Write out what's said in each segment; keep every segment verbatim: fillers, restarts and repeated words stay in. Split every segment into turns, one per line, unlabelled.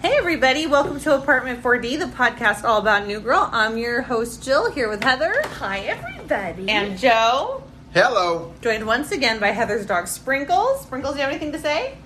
Hey everybody, welcome to Apartment four D, the podcast all about New Girl. I'm your host Jill, here with Heather.
Hi everybody.
And Joe.
Hello.
Joined once again by Heather's dog Sprinkles. Sprinkles, do you have anything to say?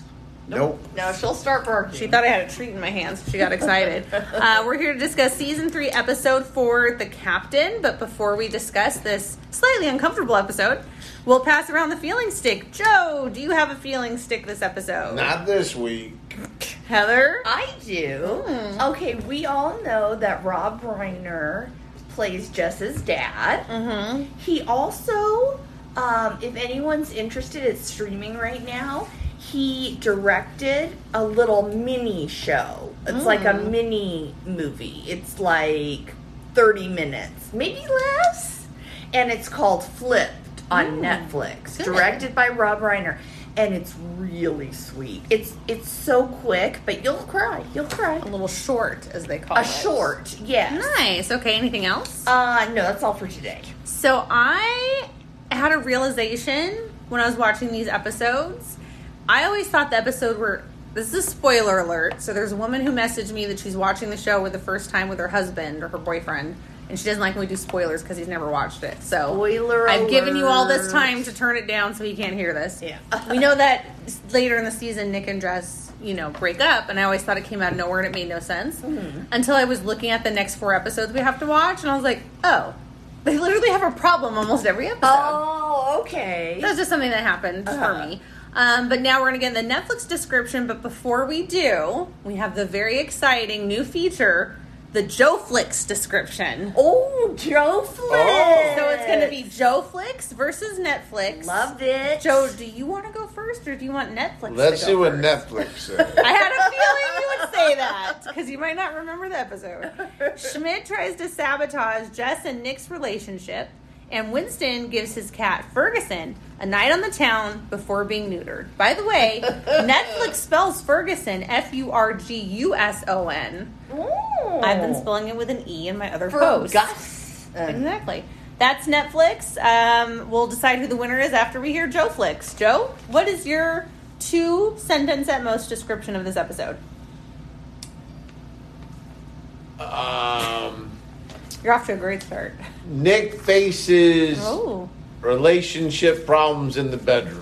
Nope.
No, she'll start barking.
She thought I had a treat in my hands. She got excited. uh, we're here to discuss Season three, Episode four, The Captain. But before we discuss this slightly uncomfortable episode, we'll pass around the feeling stick. Joe, do you have a feeling stick this episode?
Not this week.
Heather?
I do.
Mm.
Okay, we all know that Rob Reiner plays Jess's dad.
Mm-hmm.
He also, um, if anyone's interested, it's streaming right now. He directed a little mini show. It's
Mm.
like a mini movie. It's like thirty minutes, maybe less. And it's called Flipped on
Mm.
Netflix.
Good.
Directed by Rob Reiner. And it's really sweet. It's it's so quick, but you'll cry. You'll cry.
A little short, as they call
A
it.
short, yes.
Nice. Okay, anything else?
Uh, no, that's all for today.
So I had a realization when I was watching these episodes. I always thought the episode were, this is a spoiler alert. So there's a woman who messaged me that she's watching the show for the first time with her husband or her boyfriend. And she doesn't like when we do spoilers because he's never watched it. So
Spoiler
I've given you all this
alert.
time to turn it down so he can't hear this.
Yeah.
We know that later in the season, Nick and Jess, you know, break up. And I always thought it came out of nowhere and it made no sense.
Mhm.
Until I was looking at the next four episodes we have to watch. And I was like, oh, they literally have a problem almost every episode.
Oh, okay.
That was just something that happened
Uh-huh.
for me. Um, but now we're going to get the Netflix description. But before we do, we have the very exciting new feature, the Joe Flix description.
Oh, Joe Flix.
Oh.
So it's going to be Joe Flix versus Netflix.
Loved it.
Joe, do you want to go first, or do you want Netflix
Let's
to
see
go
what
first?
Netflix says.
I had a feeling you would say that, because you might not remember the episode. Schmidt tries to sabotage Jess and Nick's relationship, and Winston gives his cat, Ferguson, a night on the town before being neutered. By the way, Netflix spells Ferguson F U R G U S O N.
Oh.
I've been spelling it with an E in my other posts.
Ferguson.
Exactly. That's Netflix. Um, we'll decide who the winner is after we hear Joe Flix. Joe, what is your two sentence at most description of this episode?
Um,
You're off to a great start.
Nick faces
Oh.
relationship problems in the bedroom.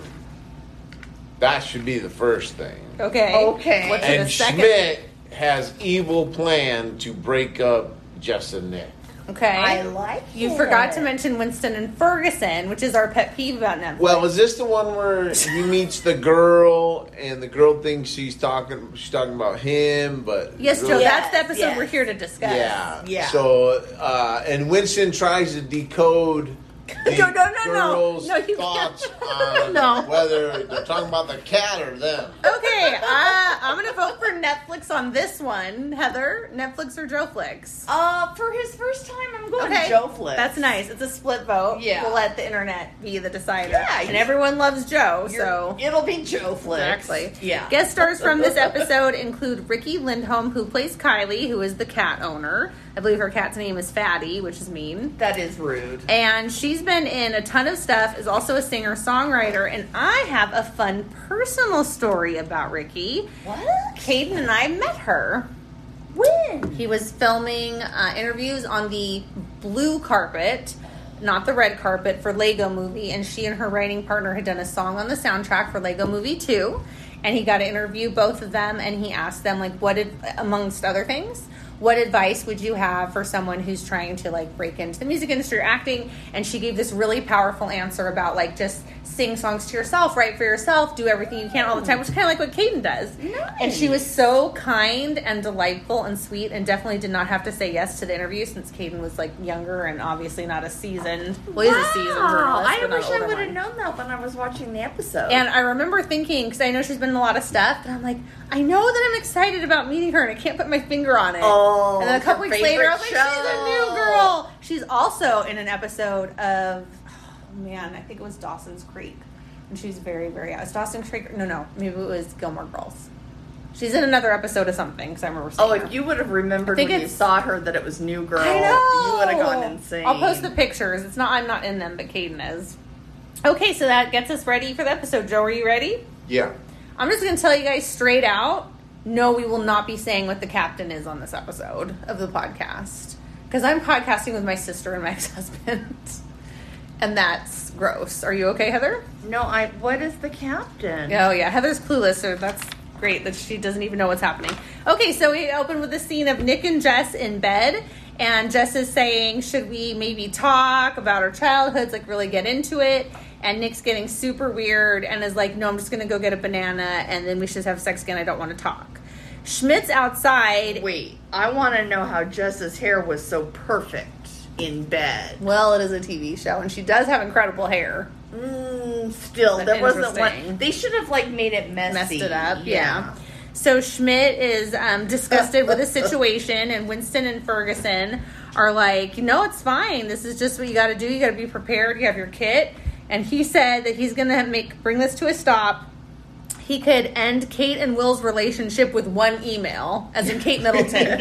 That should be the first thing.
Okay.
Okay.
What's
And
the second?
Schmidt has evil plan to break up Jess and Nick.
Okay.
I like
You
it.
forgot to mention Winston and Ferguson, which is our pet peeve about Netflix.
Well, is this the one where he meets the girl and the girl thinks she's talking she's talking about him, but
yes, Joe,
really-
that's the episode
Yes.
we're here to discuss.
Yeah.
Yeah.
So, uh, and Winston tries to decode the
No, no, no, no.
girls'
No, you
thoughts
can't.
on
No.
whether they're talking about the cat or them.
Okay, uh, I'm going to vote for Netflix on this one. Heather, Netflix or Joe Flix?
Uh, for his first time, I'm going
Okay,
Joe Flix.
That's nice. It's a split vote.
Yeah.
We'll let the internet be the decider.
Yeah,
and
you-
everyone loves Joe,
You're-
so
it'll be Joe Flix.
exactly.
Yeah.
Guest stars from this episode include Ricky Lindholm, who plays Kylie, who is the cat owner. I believe her cat's name is Fatty, which is mean.
That is rude.
And she's been in a ton of stuff, is also a singer-songwriter, and I have a fun personal story about Ricky.
What?
Caden and I met her.
When?
He was filming uh, interviews on the blue carpet, not the red carpet, for Lego Movie, and she and her writing partner had done a song on the soundtrack for Lego Movie two, and he got to interview both of them, and he asked them, like, what did, amongst other things, what advice would you have for someone who's trying to, like, break into the music industry or acting? And she gave this really powerful answer about, like, just sing songs to yourself, write for yourself, do everything you can all the time, which is kind of like what Caden does.
Nice.
And she was so kind and delightful and sweet, and definitely did not have to say yes to the interview since Caden was, like, younger and obviously not a seasoned, well, he's a seasoned journalist,
I
but not
wish
an
I
older
would have
one.
known that when I was watching the episode.
And I remember thinking, because I know she's been in a lot of stuff, and I'm like, I know that I'm excited about meeting her, and I can't put my finger on it.
Oh,
and then a couple
her
weeks later, I was like,
favorite
she's a
show.
new girl. She's also in an episode of, oh man, I think it was Dawson's Creek. And she's very, very, it's Dawson's Creek, no, no, maybe it was Gilmore Girls. She's in another episode of something, because I remember seeing
Oh,
her.
if you would have remembered
I
when
think
you
it's-
saw her that it was New Girl,
I know.
you would have gone insane.
I'll post the pictures. It's not, I'm not in them, but Caden is. Okay, so that gets us ready for the episode. Joe, are you ready?
Yeah.
I'm just going to tell you guys straight out, no, we will not be saying what the captain is on this episode of the podcast. Because I'm podcasting with my sister and my ex-husband. And that's gross. Are you okay, Heather?
No, I. What is the captain?
Oh, yeah. Heather's clueless, so that's great that she doesn't even know what's happening. Okay, so we open with the scene of Nick and Jess in bed. And Jess is saying, should we maybe talk about our childhoods, like really get into it? And Nick's getting super weird and is like, no, I'm just going to go get a banana and then we should have sex again. I don't want to talk. Schmidt's outside.
Wait, I want to know how Jess's hair was so perfect in bed.
Well, it is a T V show and she does have incredible hair.
Mm, still,
That's
there wasn't
interesting.
one. They should have, like, made it messy.
Messed it up, yeah. So Schmidt is um, disgusted with the situation, and Winston and Ferguson are like, no, it's fine. This is just what you got to do. You got to be prepared. You have your kit. And he said that he's going to make bring this to a stop. He could end Kate and Will's relationship with one email, as in Kate Middleton.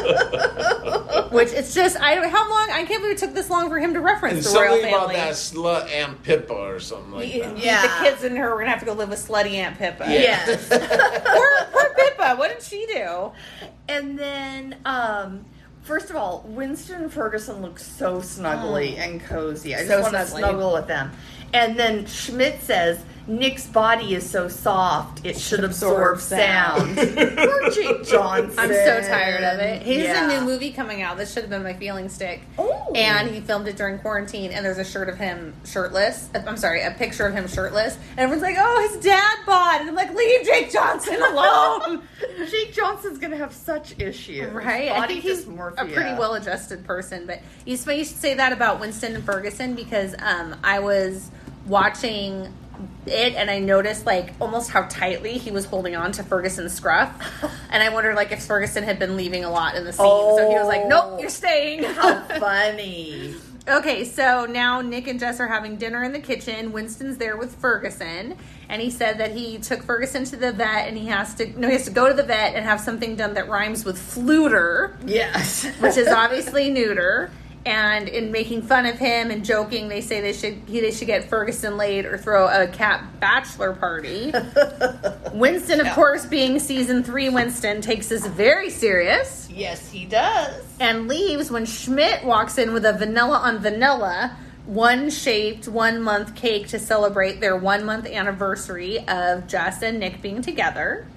Which it's just, I how long, I can't believe it took this long for him to reference
And
the royal
something about
family.
that slut Aunt Pippa or something like
The-
that.
Yeah.
The kids and her are going to have to go live with slutty Aunt Pippa.
Yes.
poor, poor Pippa. What did she do?
And then, um, first of all, Winston and Ferguson look so snuggly
Oh.
and cozy. I just
So
want to
snuggly.
snuggle with them. And then Schmidt says, Nick's body is so soft, it should absorb
absorb
sound.
sound.
Poor Jake Johnson.
I'm so tired of it. He's
Yeah.
a new movie coming out. This should have been my feeling stick.
Oh.
And he filmed it during quarantine, and there's a shirt of him shirtless. I'm sorry, a picture of him shirtless. And everyone's like, oh, his dad bod. And I'm like, leave Jake Johnson alone.
Jake Johnson's going to have such issues.
Right? I
Body
think he's
dysmorphia.
a pretty well-adjusted person. But you should you should say that about Winston and Ferguson because um, I was watching it and I noticed like almost how tightly he was holding on to Ferguson's scruff. And I wondered like if Ferguson had been leaving a lot in the scene.
Oh.
So he was like, nope, you're staying.
How funny.
Okay, so now Nick and Jess are having dinner in the kitchen. Winston's there with Ferguson, and he said that he took Ferguson to the vet, and he has to no, he has to go to the vet and have something done that rhymes with fluter,
Yes.
which is obviously neuter. And in making fun of him and joking, they say they should he, they should get Ferguson laid or throw a cat bachelor party. Winston, of course, being season three Winston, takes this very serious.
Yes, he does.
And leaves when Schmidt walks in with a vanilla on vanilla, one shaped one month cake to celebrate their one month anniversary of Jess and Nick being together.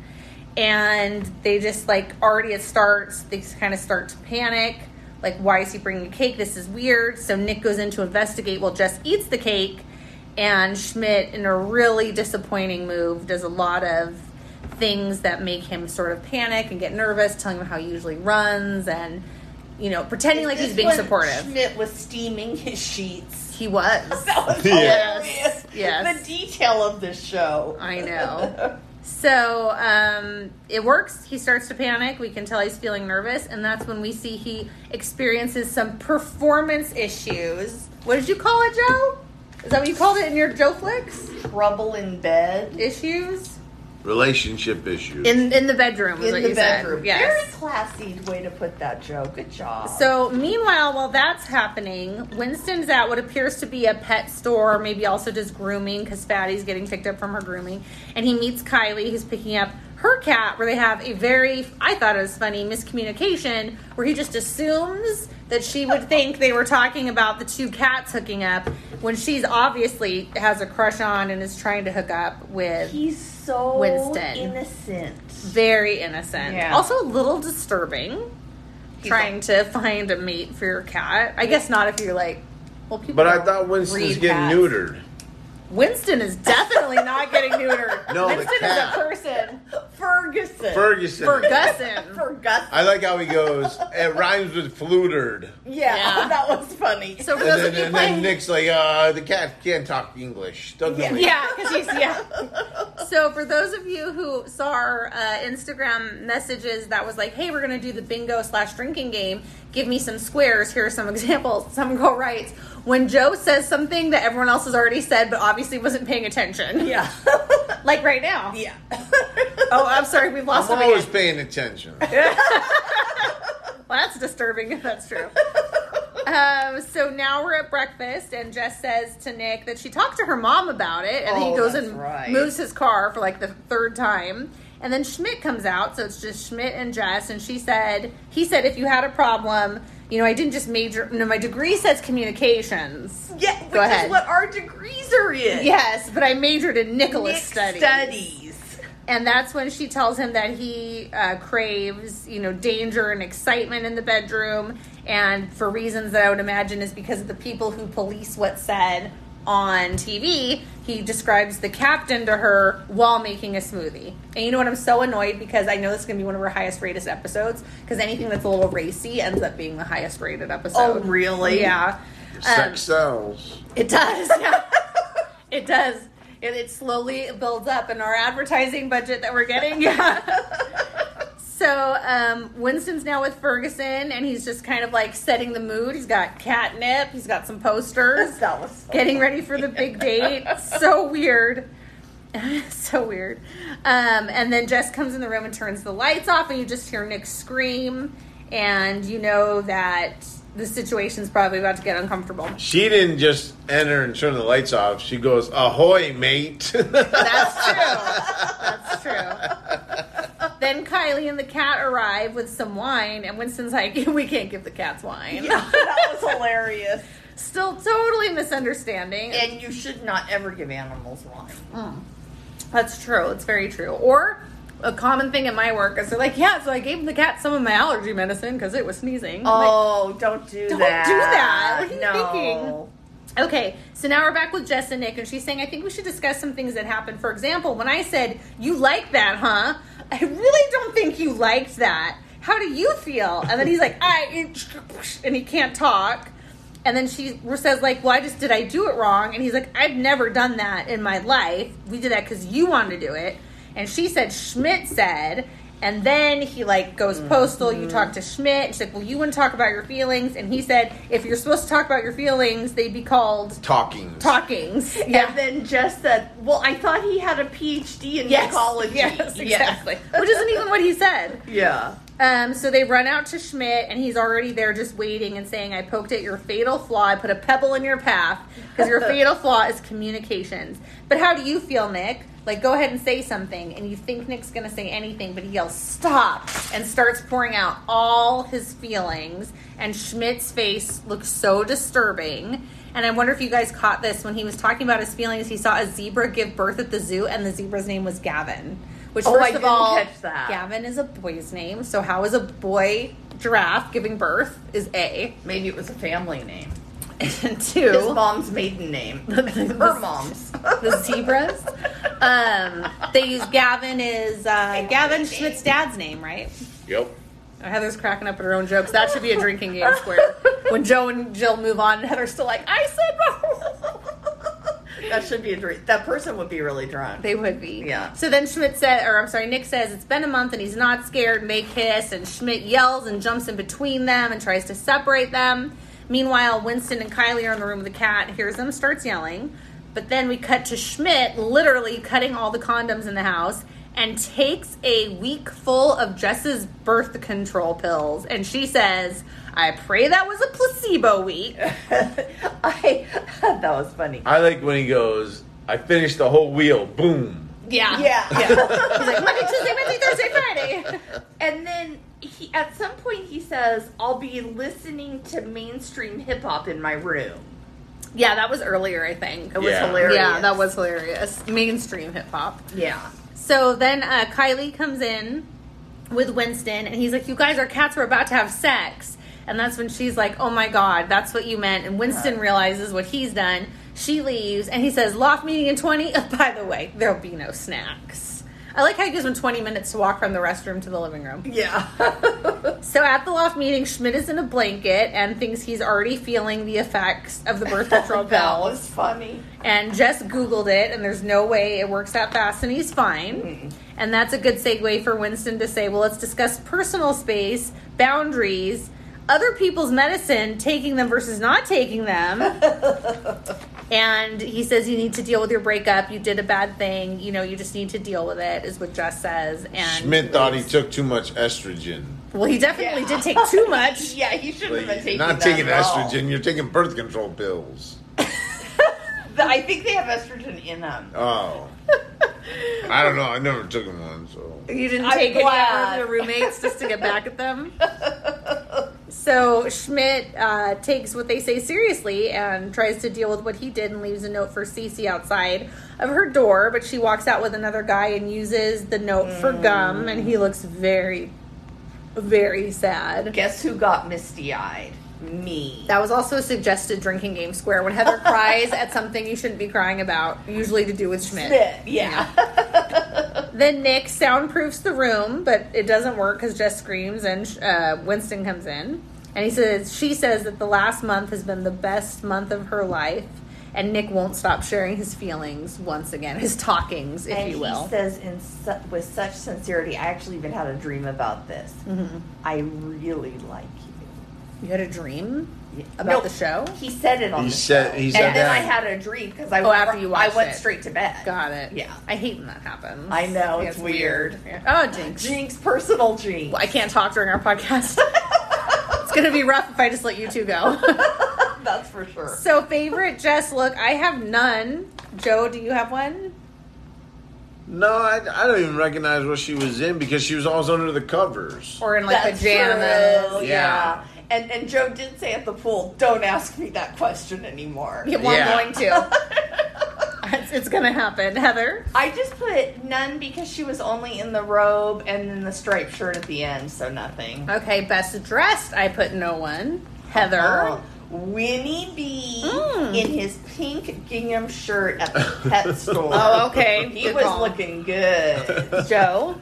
And they just like already it starts, they kind of start to panic. Like, why is he bringing a cake? This is weird. So Nick goes in to investigate while Jess eats the cake. And Schmidt, in a really disappointing move, does a lot of things that make him sort of panic and get nervous, telling him how he usually runs and, you know, pretending like
Is
he's
this
being
when
supportive.
Schmidt was steaming his sheets.
He was.
That was
Yes.
hilarious.
Yes.
The detail of this show.
I know. So um, it works. He starts to panic. We can tell he's feeling nervous. And that's when we see he experiences some performance issues. What did you call it, Joe? Is that what you called it in your Joe Flicks?
Trouble in bed.
Issues?
Relationship issues.
In in the bedroom, is
In
what
the
you
bedroom.
said. Yes.
Very classy way to put that, Joe. Good job.
So, meanwhile, while that's happening, Winston's at what appears to be a pet store, maybe also just grooming, because Fatty's getting picked up from her grooming. And he meets Kylie, who's picking up her cat, where they have a very, I thought it was funny, miscommunication, where he just assumes that she would think they were talking about the two cats hooking up, when she's obviously has a crush on and is trying to hook up with
He's so
Winston.
innocent.
very innocent.
Yeah.
Also a little disturbing.
He's
trying to find a mate for your cat. I guess not if you're like, well, people.
But I
don't
thought Winston's
breed
getting
cats.
neutered.
Winston is definitely not getting neutered.
No, the
Winston
cat.
is a person.
Ferguson.
Ferguson.
Ferguson.
Ferguson.
I like how he goes, it rhymes with flutered.
Yeah,
Yeah.
that was funny.
So for
And
those
then,
of you
and then
playing,
Nick's like, uh, the cat can't talk English. Doesn't
Yeah.
know
yeah, because he's yeah. So for those of you who saw our uh, Instagram messages that was like, hey, we're gonna do the bingo slash drinking game. Give me some squares. Here are some examples. Some go right. When Joe says something that everyone else has already said, but obviously wasn't paying attention.
Yeah.
Like right now.
Yeah.
Oh, I'm sorry. We've lost
I'm
him
always
again.
paying attention.
Well, that's disturbing if that's true. Um, so now we're at breakfast, and Jess says to Nick that she talked to her mom about it, and
Oh,
he goes
that's
and
right.
moves his car for like the third time. And then Schmidt comes out, so it's just Schmidt and Jess, and she said, he said, if you had a problem, you know, I didn't just major, no, my degree says communications.
Yeah, which
Go ahead.
is what our degrees are in.
Yes, but I majored in Nicholas
Nick
studies.
studies.
And that's when she tells him that he uh, craves, you know, danger and excitement in the bedroom, and for reasons that I would imagine is because of the people who police what's said on T V. He describes the captain to her while making a smoothie. And you know what? I'm so annoyed because I know this is going to be one of our highest rated episodes, because anything that's a little racy ends up being the highest rated episode.
Oh, really?
Yeah.
Sex
Um,
sells.
It does. Yeah. It does. It, it slowly builds up in our advertising budget that we're getting. Yeah. So um, Winston's now with Ferguson, and he's just kind of like setting the mood. He's got catnip. He's got some posters.
That was so
Getting ready for the big date. So weird. So weird. Um, and then Jess comes in the room and turns the lights off, and you just hear Nick scream, and you know that the situation's probably about to get uncomfortable.
She didn't just enter and turn the lights off. She goes, "Ahoy, mate!"
That's true. That's true. Then Kylie and the cat arrive with some wine, and Winston's like, "We can't give the cats wine."
Yeah, that was hilarious.
Still totally misunderstanding.
And you should not ever give animals wine.
Mm. That's true. It's very true. Or a common thing in my work is they're like, yeah, so I gave the cat some of my allergy medicine because it was sneezing. I'm
Oh,
like,
don't do
don't
that.
do that. What are you
no.
thinking? Okay, so now we're back with Jess and Nick, and she's saying, I think we should discuss some things that happened. For example, when I said, you like that, huh? I really don't think you liked that. How do you feel? And then he's like, I, and he can't talk. And then she says, like, well, I just, did I do it wrong? And he's like, I've never done that in my life. We did that because you wanted to do it. And she said, Schmidt said, and then he, like, goes postal. You talk to Schmidt. And she's like, well, you wouldn't talk about your feelings. And he said, if you're supposed to talk about your feelings, they'd be called
Talkings.
talkings.
Yeah. And then Jess said, well, I thought he had a P H D in
Yes.
psychology.
Yes, exactly. Which isn't even what he said.
Yeah.
Um, so they run out to Schmidt, and he's already there just waiting and saying, I poked at your fatal flaw. I put a pebble in your path because your fatal flaw is communications. But how do you feel, Nick? Like, go ahead and say something. And you think Nick's going to say anything, but he yells, stop, and starts pouring out all his feelings. And Schmidt's face looks so disturbing. And I wonder if you guys caught this. When he was talking about his feelings, he saw a zebra give birth at the zoo, and the zebra's name was Gavin. Which,
Oh,
first
I
of
didn't
all,
catch that.
Gavin is a boy's name. So how is a boy giraffe giving birth is A.
Maybe it was a family name.
And two,
His mom's maiden name. Her mom's.
the zebras. Um, they use Gavin is uh, Gavin Schmidt's dad's name, right?
Yep.
Heather's cracking up at her own jokes. That should be a drinking game square. When Joe and Jill move on, and Heather's still like, I said no.
That should be a drink. That person would be really drunk.
They would be.
Yeah.
So then Schmidt said, or I'm sorry, Nick says, it's been a month and he's not scared, and they kiss, and Schmidt yells and jumps in between them and tries to separate them. Meanwhile, Winston and Kylie are in the room with the cat, hears them, starts yelling. But then we cut to Schmidt literally cutting all the condoms in the house and takes a week full of Jess's birth control pills. And she says, I pray that was a placebo week.
I that was funny.
I like when he goes, I finished the whole wheel. Boom.
Yeah.
Yeah.
Yeah. He's like, Monday, Tuesday, Wednesday, Thursday, Friday.
And then he, at some point he says, I'll be listening to mainstream hip hop in my room.
Yeah, that was earlier, I think.
It was
Yeah.
hilarious.
Yeah, that was hilarious. Mainstream hip hop.
Yeah.
So then uh, Kylie comes in with Winston, and he's like, you guys, our cats were about to have sex. And that's when she's like, oh my God, that's what you meant. And Winston realizes what he's done. She leaves, and he says, loft meeting in twenty. Oh, by the way, there'll be no snacks. I like how he gives him twenty minutes to walk from the restroom to the living room.
Yeah.
So at the loft meeting, Schmidt is in a blanket and thinks he's already feeling the effects of the birth control
That
pill.
was funny.
And Jess Googled it, and there's no way it works that fast, and he's fine.
Mm.
And that's a good segue for Winston to say, well, let's discuss personal space, boundaries, other people's medicine, taking them versus not taking them. And he says you need to deal with your breakup. You did a bad thing. You know, you just need to deal with it, is what Jess says. And
Schmidt thought he took too much estrogen.
Well, he definitely
Yeah.
did take too much.
Yeah, he shouldn't have been
Like,
taking
not
that
taking
at all.
estrogen, you're taking birth control pills.
I think they have estrogen in them.
Oh. I don't know. I never took them one, so.
You didn't
I'm
take any
glad.
of your roommates just to get back at them? So Schmidt uh, takes what they say seriously and tries to deal with what he did and leaves a note for Cece outside of her door, but she walks out with another guy and uses the note mm. for gum, and he looks very, very sad.
Guess who got misty-eyed? Me.
That was also a suggested drinking game square when Heather cries at something you shouldn't be crying about, usually to do with Schmidt.
Schmidt, yeah.
yeah. Then Nick soundproofs the room, but it doesn't work because Jess screams and uh, Winston comes in. And he says, she says that the last month has been the best month of her life. And Nick won't stop sharing his feelings once again, his talkings, if
and
you will.
He says in su- with such sincerity, I actually even had a dream about this. Mm-hmm. I really like you.
You had a dream about
no,
the show?
He said it on
he
the
said,
show.
He said
and then
that.
I had a dream because I,
oh,
went,
after you watched
I went
it.
straight to bed.
Got it.
Yeah.
I hate when that happens.
I know, it's,
it's
weird.
weird. Yeah. Oh, jinx.
Jinx, personal jinx.
Well, I can't talk during our podcast. It's going to be rough if I just let you two go.
That's for sure.
So, favorite Jess look, I have none. Joe, do you have one?
No, I, I don't even recognize what she was in because she was always under the covers.
Or in like
That's
pajamas.
true.
Yeah.
yeah. And and Joe did say at the pool, don't ask me that question anymore.
Yeah, well,
Yeah.
I'm going to. it's it's going to happen. Heather?
I just put none because she was only in the robe and then the striped shirt at the end, so nothing.
Okay, best dressed, I put no one. Heather?
Uh, Winnie B
Mm.
in his pink gingham shirt at the pet store.
Oh, okay.
He
Good
was
call.
looking good.
Joe?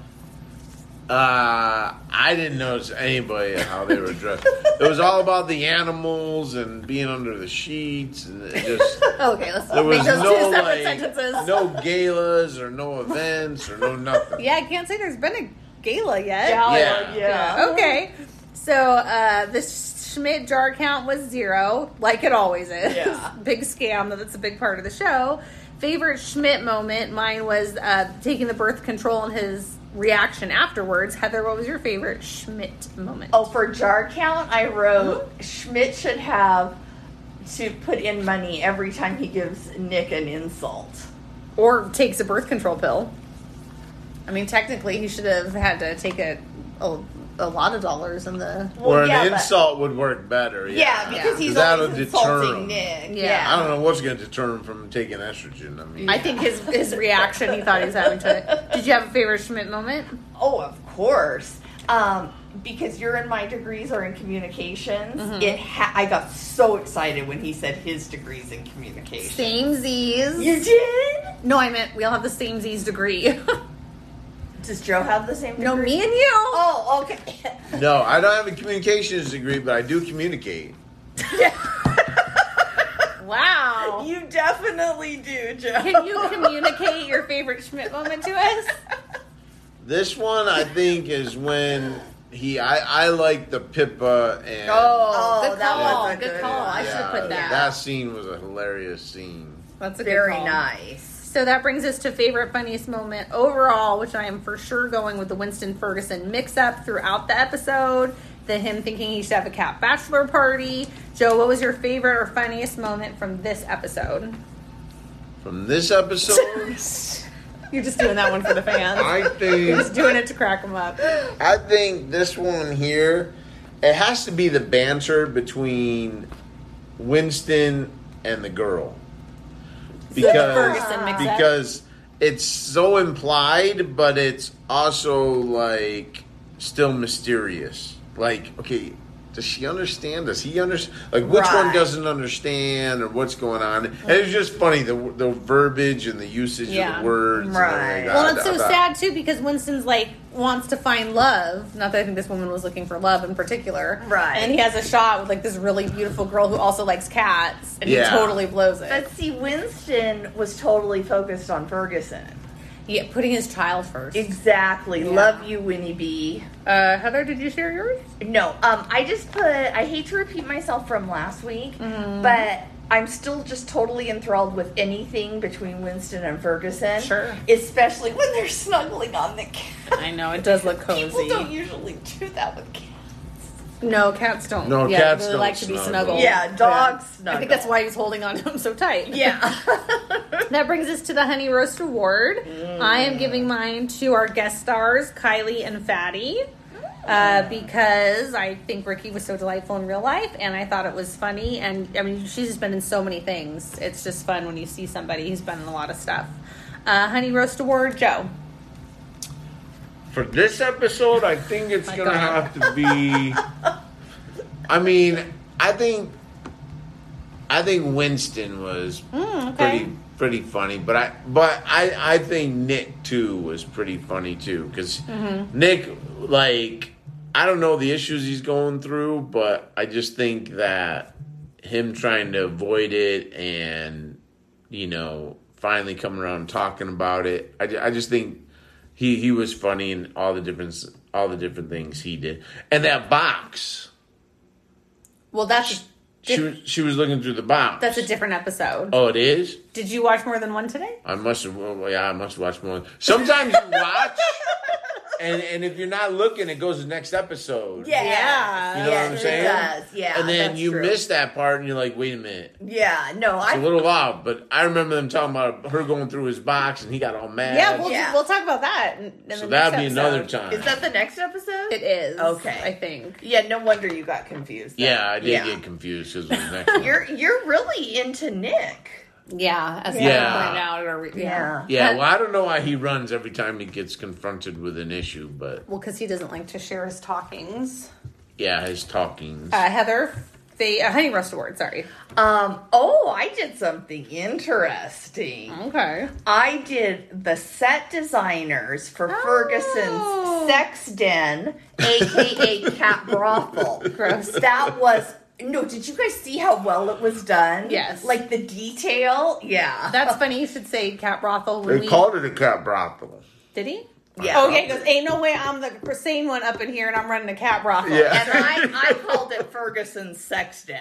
Uh, I didn't notice anybody how they were dressed. It was all about the animals and being under the sheets, and it just
Okay, let's
there was
make those
no
two separate
like
sentences.
no galas or no events or no nothing.
Yeah, I can't say there's been a gala yet.
Gala,
Yeah.
yeah.
Okay. So uh, the Schmidt jar count was zero, like it always is.
Yeah.
Big scam, that's a big part of the show. Favorite Schmidt moment, mine was uh, taking the birth control and his reaction afterwards. Heather, what was your favorite Schmidt moment?
Oh, for jar count, I wrote Schmidt should have to put in money every time he gives Nick an insult.
Or takes a birth control pill. I mean, technically, he should have had to take a a, a lot of dollars in the...
Well,
or an
yeah, but-
insult would work better. Yeah,
Yeah, because
Yeah.
he's
That'll
always
deter
insulting
him.
Nick.
Yeah.
Yeah.
I don't know what's going to deter him from taking estrogen. I mean,
I think his his reaction, he thought he was having to... Did you have a favorite Schmidt moment?
Oh, of course. Um, because you're in my degrees are in communications.
Mm-hmm.
It ha- I got so excited when he said his degrees in communication.
Same Z's.
You did?
No, I meant we all have the same Z's degree.
Does Joe have the same degree?
No, me and you.
Oh, okay.
no, I don't have a communications degree, but I do communicate.
Wow.
You definitely do, Joe.
Can you communicate your favorite Schmidt moment to us?
This one, I think, is when he. I, I like the Pippa and.
Oh,
Oh,
good
that
call.
was a
Good
good
call.
one.
I should have put that.
That scene was a hilarious scene.
That's a
Very
good call.
nice.
So that brings us to favorite funniest moment overall, which I am for sure going with the Winston Ferguson mix-up throughout the episode. The him thinking he should have a cat bachelor party. Joe, what was your favorite or funniest moment from this episode?
From this episode,
You're just doing that one for the fans.
I
You're
think
just doing it to crack them up.
I think this one here, it has to be the banter between Winston and the girl. Because
Ferguson mix-up.
because it's so implied, but it's also like still mysterious. Like, okay, does she understand? Does he understand? Like, which one
Right.
doesn't understand, or what's going on? And it's just funny the the verbiage and the usage
Yeah.
of the words. and
Right.
everything like
Well,
that.
it's so
I thought-
sad too because Winston's like wants to find love. Not that I think this woman was looking for love in particular,
Right.
And he has a shot with like this really beautiful girl who also likes cats, and
Yeah.
he totally blows it.
But see, Winston was totally focused on Ferguson.
Yeah, putting his child first.
Exactly.
Yeah.
Love you, Winnie B.
Uh, Heather, did you share yours?
No, um, I just put, I hate to repeat myself from last week, but I'm still just totally enthralled with anything between Winston and Ferguson.
Sure.
Especially when they're snuggling on the cat.
I know it does look cozy.
People don't usually do that with cats.
No, cats don't.
No,
yeah,
cats
really
don't
like to be
snuggle.
snuggled.
Yeah, dogs
I
snuggle.
think that's why he's holding on to him so tight.
Yeah.
That brings us to the Honey Roast Award. Mm. I am giving mine to our guest stars, Kylie and Fatty, uh, because I think Ricky was so delightful in real life, and I thought it was funny. And I mean, she's just been in so many things. It's just fun when you see somebody who's been in a lot of stuff. Uh, Honey Roast Award, Joe.
For this episode, I think it's
My
gonna
God.
have to be. I mean, I think, I think Winston was
Mm, okay.
pretty pretty funny, but I but I I think Nick too was pretty funny too because
Mm-hmm.
Nick, like, I don't know the issues he's going through, but I just think that him trying to avoid it and, you know, finally coming around and talking about it, I, ju- I just think he he was funny in all the different all the different things he did, and that box.
Well, that's
She was she was looking through the box.
that's a different episode.
Oh, it is.
Did you watch more than one today?
I must have. Well, yeah, I must watch more. Sometimes you watch, and and if you're not looking, it goes to the next episode.
Yeah.
Yeah.
You know
Yes,
what I'm saying?
It does. Yeah.
And then
that's
you
true.
miss that part, and you're like, wait a minute.
Yeah. No,
It's
I.
a little loud, but I remember them talking about her going through his box, and he got all mad.
Yeah, we'll
Yeah.
we'll talk about that. In, in
so
the
that'd
next
be
episode.
another time.
Is that the next episode?
It is.
Okay.
I think.
Yeah. No wonder you got confused. then.
yeah, I did
Yeah.
get confused because it was next one.
You're you're really into Nick.
Yeah, as
Yeah.
yeah. pointed out. Or, yeah.
Yeah.
Yeah,
And-
well, I don't know why he runs every time he gets confronted with an issue, but
Well, because he doesn't like to share his talkings.
yeah, his talkings.
Uh, Heather, the uh, Honey Roast Award. Sorry.
Um. Oh, I did something interesting.
Okay.
I did the set designers for
Oh.
Ferguson's sex den, aka cat brothel.
Gross.
That was no. Did you guys see how well it was done?
Yes.
Like the detail. Yeah.
That's funny. You should say cat brothel. When
they
we,
called it a cat brothel.
Did he?
Yeah.
Oh yeah. He goes. Ain't no way I'm the sane one up in here, and I'm running a cat brothel.
Yeah.
And I, I called it Ferguson's sex den.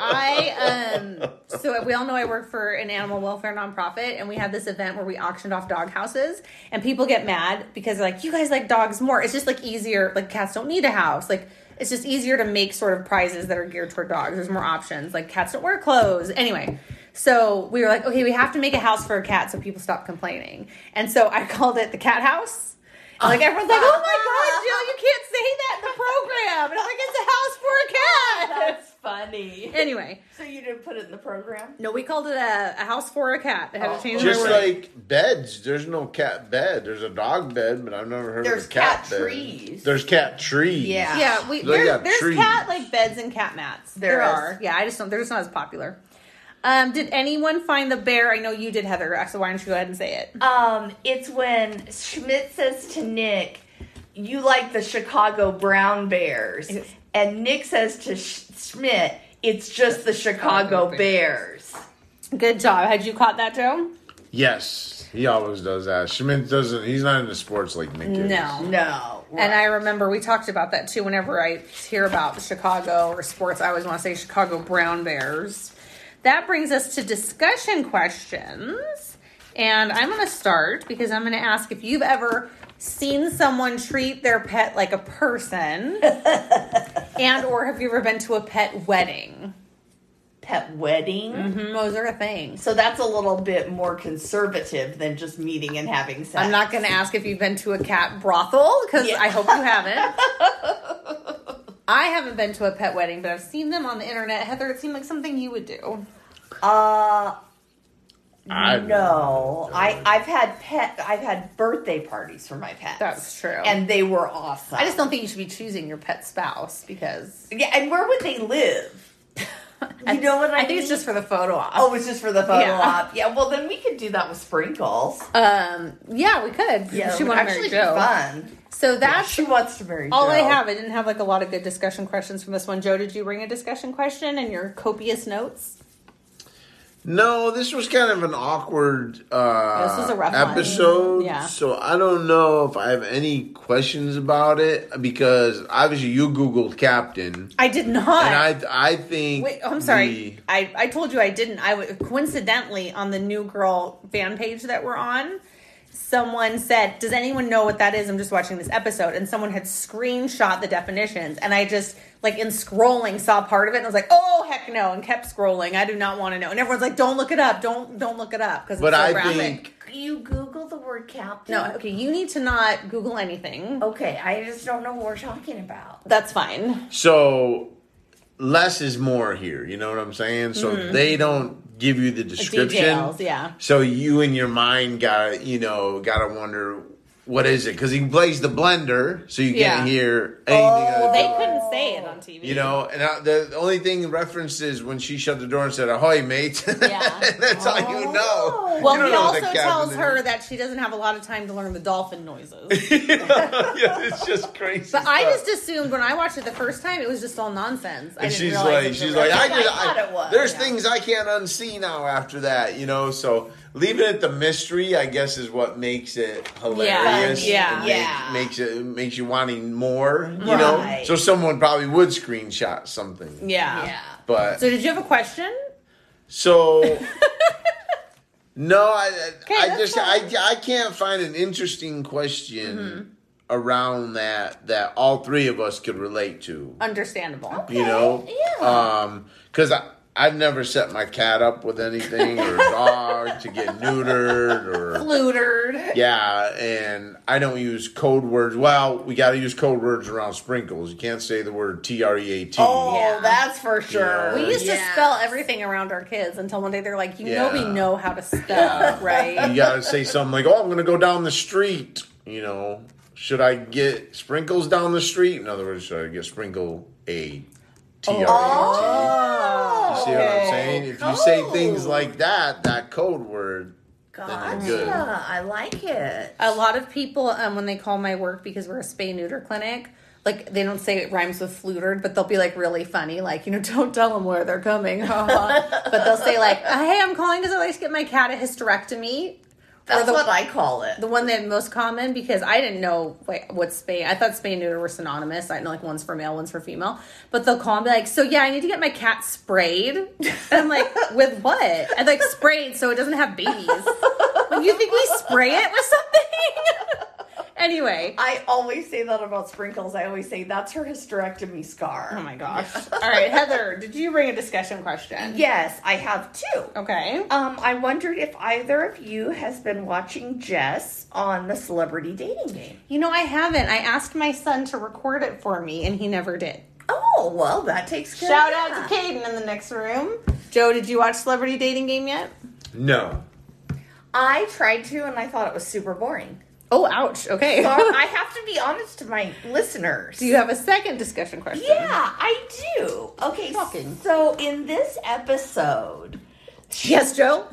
I um so we all know I work for an animal welfare nonprofit, and we had this event where we auctioned off dog houses, and people get mad because they're like, you guys like dogs more. It's just like easier, like cats don't need a house. Like it's just easier to make sort of prizes that are geared toward dogs. There's more options. Like cats don't wear clothes. Anyway, so we were like, okay, we have to make a house for a cat so people stop complaining. And so I called it the cat house. And like everyone's like, oh my god, Jill, you can't say that in the program. And I'm like, it's a house for a cat.
That's funny.
Anyway.
So you didn't put it in the program?
No, we called it a, a house for a cat. They had
Oh.
to change
Just
my word.
like beds, there's no cat bed. There's a dog bed, but I've never heard
There's
of a cat,
cat
bed.
trees.
There's cat trees.
Yeah.
Yeah, we
They
there,
got
there's
trees.
cat like beds and cat mats.
There
There,
is.
are. Yeah, I just don't. They're just not as popular. Um, did anyone find the bear? I know you did, Heather. So why don't you go ahead and say it?
Um, it's when Schmidt says to Nick, "You like the Chicago Brown Bears,"
Yes.
and Nick says to Sch- Schmidt, "It's just the Chicago
Chicago
Bears."
Good job. Had you caught that, Joe?
Yes, he always does that. Schmidt doesn't. He's not into sports like Nick is.
No.
No,
And I remember we talked about that too. Whenever I hear about Chicago or sports, I always want to say Chicago Brown Bears. That brings us to discussion questions. And I'm going to start because I'm going to ask if you've ever seen someone treat their pet like a person and or have you ever been to a pet wedding?
pet wedding.
Mm-hmm, those are a thing.
So that's a little bit more conservative than just meeting and having sex.
I'm not going to ask if you've been to a cat brothel because
Yeah.
I hope you haven't. I haven't been to a pet wedding, but I've seen them on the internet. Heather, it seemed like something you would do.
Uh,
I
no. I I've had pet. I've had birthday parties for my pets.
That's true.
and they were awesome.
I just don't think you should be choosing your pet spouse because
Yeah, and where would they live? You know what I,
I think it's
mean?
just for the photo op.
Oh, it's just for the photo
Yeah.
op. Yeah, well then we could do that with sprinkles.
Um, yeah, we could.
Yeah,
she
it would
wanted to
actually
marry
be
Joe.
fun.
So
Yeah,
that's
she wants to marry
all
Joe.
I have. I didn't have like a lot of good discussion questions from this one. Joe, did you bring a discussion question in your copious notes?
No, this was kind of an awkward uh,
This was a rough one.
episode.
Yeah.
So I don't know if I have any questions about it because obviously you Googled Captain.
I did not.
And I I think.
Wait, I'm sorry.
the-
I, I told you I didn't. I w- coincidentally on the New Girl fan page that we're on, someone said, does anyone know what that is? I'm just watching this episode. And someone had screenshot the definitions. And I just, like, in scrolling, saw part of it. And I was like, oh, heck no. And kept scrolling. I do not want to know. And everyone's like, don't look it up. Don't don't look it up. Because it's
But
so
I
graphic.
think...
You Google the word captain?
No, okay, you need to not Google anything.
Okay, I just don't know what we're talking about.
That's fine.
So, less is more here. You know what I'm saying? So,
Mm-hmm.
they don't give you the description.
Details, yeah.
So, you in your mind gotta, you know, gotta wonder... What is it? Because he plays the blender, so you
Yeah.
can't hear anything.
Well,
other
they
than-
couldn't say it on T V.
You know, and I, the only thing referenced is when she shut the door and said, "Ahoy, mate."
Yeah.
That's all you know.
Well,
You don't
he
know
also
the captain
tells
is.
her that she doesn't have a lot of time to learn the dolphin noises.
Yeah, it's just crazy.
But I
stuff.
just assumed when I watched it the first time, it was just all nonsense. I
And
didn't
she's
realize it
like,
was
she's
a
like, I,
reference.
just,
I thought
I
it was,
there's
yeah.
things I can't unsee now after that, you know. So leaving it the mystery, I guess, is what makes it hilarious.
Yeah,
and
yeah.
make- makes it makes you wanting more, you know.
Right.
So someone probably would screenshot something.
Yeah.
Yeah.
But
So did you have a question?
so. No, I, I
that's
just I, I can't find an interesting question
Mm-hmm.
around that that all three of us could relate to.
Understandable.
You know,
yeah.
um, because I I've never set my cat up with anything or a dog to get neutered or
Flutered.
yeah, and I don't use code words. Well, we got to use code words around sprinkles. You can't say the word T R E A T.
Oh,
Yeah.
that's for sure.
Yeah.
We used to
Yeah.
spell everything around our kids until one day they're like, you know, we
Yeah.
know how to spell,
Yeah.
right?
You got to say something like, "Oh, I'm going to go down the street." You know, should I get sprinkles down the street? In other words, should I get sprinkle a T R E A T?
Oh,
You see what I'm
okay.
saying? If you say
Oh.
things like that, that code word, then
Gotcha.
you're good.
I like it.
A lot of people, um, when they call my work because we're a spay neuter clinic, like they don't say it rhymes with flutered, but they'll be like really funny, like, you know, don't tell them where they're coming, haha. But they'll say like, hey, I'm calling because I like to get my cat a hysterectomy.
That's
the,
what I call it.
the one that most common, because I didn't know like, what spay. I thought spay and neuter were synonymous. I know like one's for male, one's for female. But they'll call and be like, so yeah, I need to get my cat sprayed. And I'm like, with what? And like sprayed so it doesn't have babies. Like, you think we spray it with something? Anyway.
I always say that about sprinkles. I always say that's her hysterectomy scar.
Oh my gosh. All right, Heather, did you bring a discussion question?
Yes, I have two.
Okay.
Um, I wondered if either of you has been watching Jess on the Celebrity Dating Game.
You know, I haven't. I asked my son to record it for me, and he never did.
Oh, well, that takes care
Shout
of
out
that.
to Caden in the next room. Joe, did you watch Celebrity Dating Game yet?
No.
I tried to, and I thought it was super boring.
Oh, ouch. Okay.
So I have to be honest to my listeners.
Do you have a second discussion question?
Yeah, I do. Okay,
Shocking.
so in this episode,
Yes, Joe?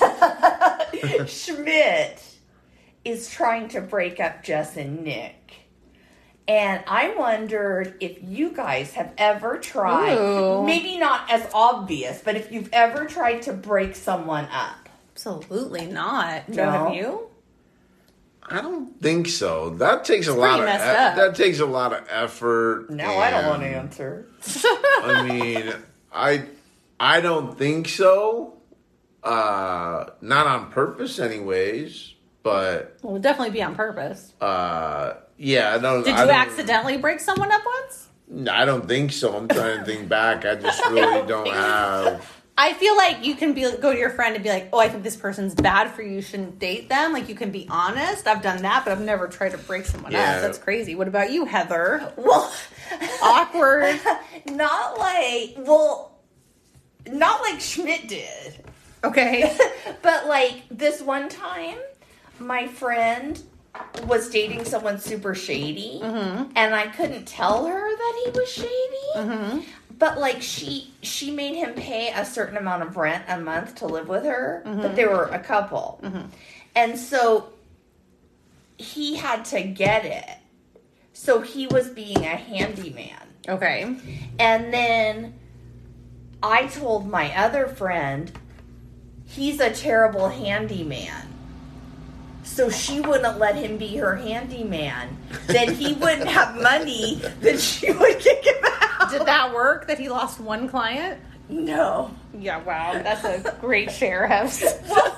Schmidt is trying to break up Jess and Nick. And I wondered if you guys have ever tried,
Ooh.
maybe not as obvious, but if you've ever tried to break someone up.
Absolutely not. Joe,
No.
have you?
I don't think so. That takes a
It's
lot of
pretty
e-
messed up.
that takes a lot of effort.
No, I don't want to
and-
answer.
I mean, I I don't think so. Uh, not on purpose, anyways. But
Well, it would definitely be on purpose.
uh, yeah, I don't.
Did
I
you
don't,
accidentally break someone up once?
I don't think so. I'm trying to think back. I just really don't have.
I feel like you can be go to your friend and be like, oh, I think this person's bad for you. You shouldn't date them. Like, you can be honest. I've done that, but I've never tried to break someone
Yeah.
else. That's crazy. What about you, Heather?
Well,
Awkward.
not like, well, not like Schmidt did.
Okay.
But like this one time, my friend was dating someone super shady,
Mm-hmm.
and I couldn't tell her that he was shady.
Mm-hmm.
But like she she made him pay a certain amount of rent a month to live with her,
Mm-hmm.
but they were a couple. And so he had to get it. So he was being a handyman.
Okay.
And then I told my other friend, he's a terrible handyman. So she wouldn't let him be her handyman. Then he wouldn't have money. Then she would kick him out.
Did that work that he lost one client?
No.
Yeah, wow. That's a great share, Hefs.
Well, I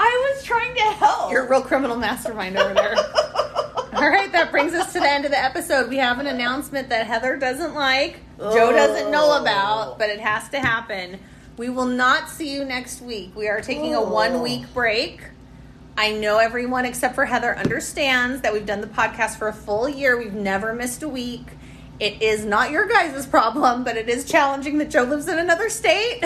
I was trying to help.
You're a real criminal mastermind over there. All right, that brings us to the end of the episode. We have an announcement that Heather doesn't like, Joe doesn't know about, but it has to happen. We will not see you next week. We are taking a one-week break. I know everyone except for Heather understands that we've done the podcast for a full year. We've never missed a week. It is not your guys' problem, but it is challenging that Joe lives in another state.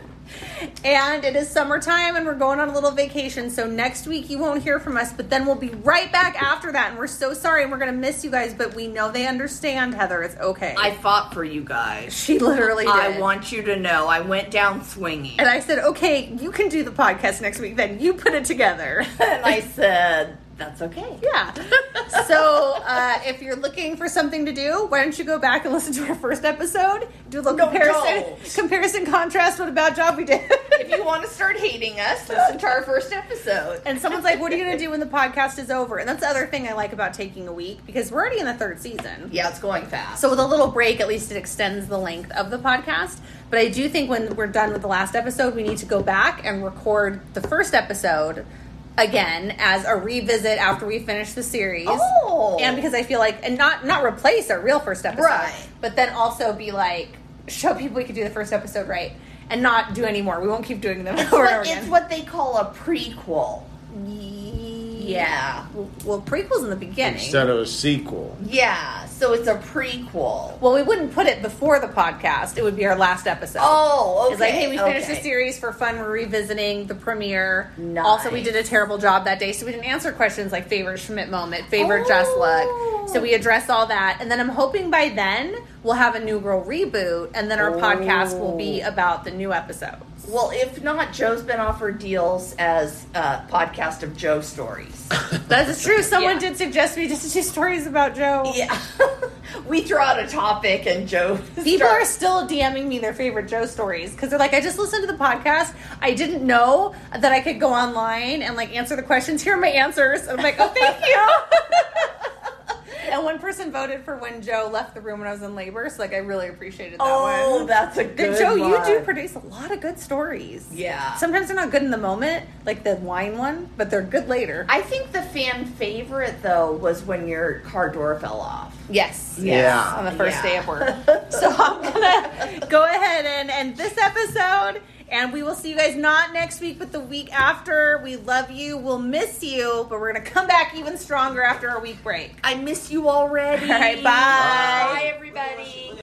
And it is summertime and we're going on a little vacation. So next week you won't hear from us, but then we'll be right back after that. And we're so sorry and we're going to miss you guys, but we know they understand, Heather. It's okay.
I fought for you guys.
She literally did.
I want you to know I went down swinging.
And I said, okay, you can do the podcast next week. Then you put it together.
And I said, that's okay.
Yeah. So uh, if you're looking for something to do, why don't you go back and listen to our first episode? Do a little
No,
comparison,
don't.
comparison contrast. What a bad job we did.
If you want to start hating us, listen to our first episode.
And someone's like, what are you going to do when the podcast is over? And that's the other thing I like about taking a week, because we're already in the third season.
Yeah, it's going fast.
So with a little break, at least it extends the length of the podcast. But I do think when we're done with the last episode, we need to go back and record the first episode again as a revisit after we finish the series.
Oh.
And because I feel like, and not not replace our real first episode.
Right.
But then also be like, show people we could do the first episode right. And not do any more. We won't keep doing them
It's
over and
what,
over again.
it's what they call a prequel. Yeah.
Well, well, prequel's in the beginning.
Instead of a sequel.
Yeah, so it's a prequel.
Well, we wouldn't put it before the podcast. It would be our last episode.
Oh, okay.
It's like, hey, we finished
okay.
the series for fun. We're revisiting the premiere.
Nice.
Also, we did a terrible job that day, so we didn't answer questions like favorite Schmidt moment, favorite
Oh.
Just Luck. So we address all that. And then I'm hoping by then we'll have a New Girl reboot, and then our
Oh.
podcast will be about the new episodes.
Well, if not, Joe's been offered deals as a podcast of Joe stories.
That is true. Someone
Yeah.
did suggest me just to do stories about Joe.
Yeah. We throw out a topic and Joe
People are
starts-
still DMing me their favorite Joe stories because they're like, I just listened to the podcast. I didn't know that I could go online and like answer the questions. Here are my answers. And I'm like, oh, thank you. And one person voted for when Joe left the room when I was in labor. So like, I really appreciated that
Oh,
one.
that's a good
Joe, you
one.
do produce a lot of good stories.
Yeah.
Sometimes they're not good in the moment, like the wine one, but they're good later.
I think the fan favorite, though, was when your car door fell off.
Yes.
Yeah.
Yes, on the first
Yeah.
day of work. So I'm going to go ahead and end this episode. And we will see you guys not next week, but the week after. We love you. We'll miss you. But we're going to come back even stronger after our week break.
I miss you already.
All right, bye.
Bye, everybody.